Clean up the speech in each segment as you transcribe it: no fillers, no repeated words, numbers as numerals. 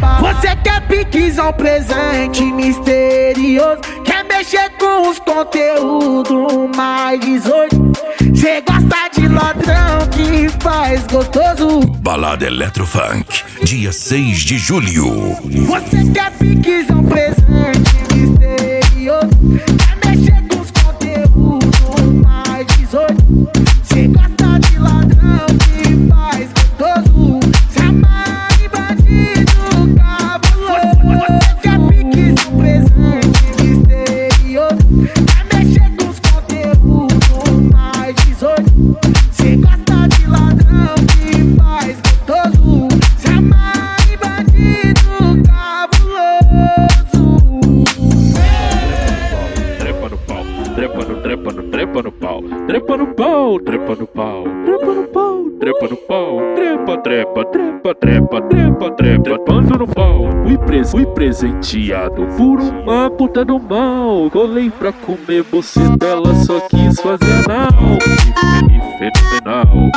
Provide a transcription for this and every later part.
Você quer piquezão, presente misterioso, quer mexer com os conteúdos mais 18. Cê gosta de ladrão que faz gostoso. Balada Eletrofunk, dia 6 de julho. Você quer piquezão, presente misterioso, quer mexer com os conteúdos mais 18. Cê gosta de ladrão que faz gostoso, se amarra em bandido cabuloso. Você quer piquezão, presente misterioso, quer mexer com os conteúdos mais 18. Cê gosta de ladrão que faz gostoso, se amarra em bandido cabuloso. Trepa no pau, trepa no pau, trepa no pau, trepa no pau, trepa no pau, trepa no pau, trepa, trepando no pau. Fui presenteado por uma puta do mal. Colei pra comer você dela, só quis fazer anal. E fenomenal.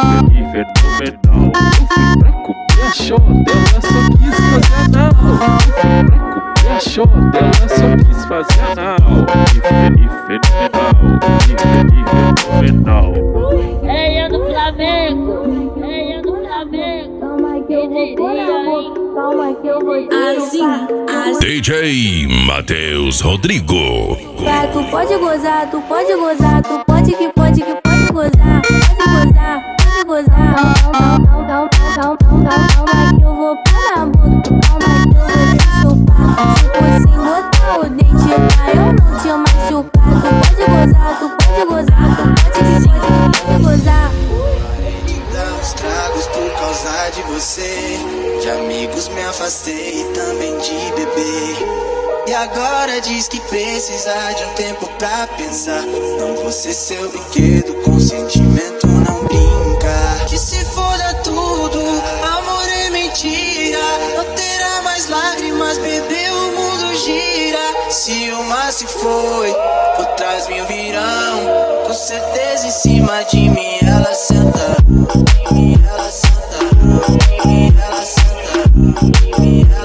Eu fui pra comer a xota dela, só quis fazer anal. Eu fui pra comer a xota dela, só quis fazer anal. E fenomenal. Ei, eu do Flamengo, ei, eu do Flamengo. Calma que eu vou pôr na boca, calma que eu vou assim. DJ Matheus Rodrigo. Vai, tu pode gozar, tu pode gozar, tu pode que pode gozar, pode gozar. Calma que eu vou pôr na boca, calma que eu vou te chupar. Se fosse botar o dente pra eu não te machucar. Tu pode gozar, tu pode gozar, tu pode gozar. Parei de dar os tragos por causa de você. De amigos me afastei e também de beber. E agora diz que precisa de um tempo pra pensar. Não vou ser seu brinquedo, com sentimento não brinca. Que se foda tudo, amor é mentira. Não terá mais lágrimas, bebê, o mundo gira. Se uma se foi, outras mil virão. Com certeza em cima de mim ela senta. Em mim ela senta. Em mim ela senta. Em mim ela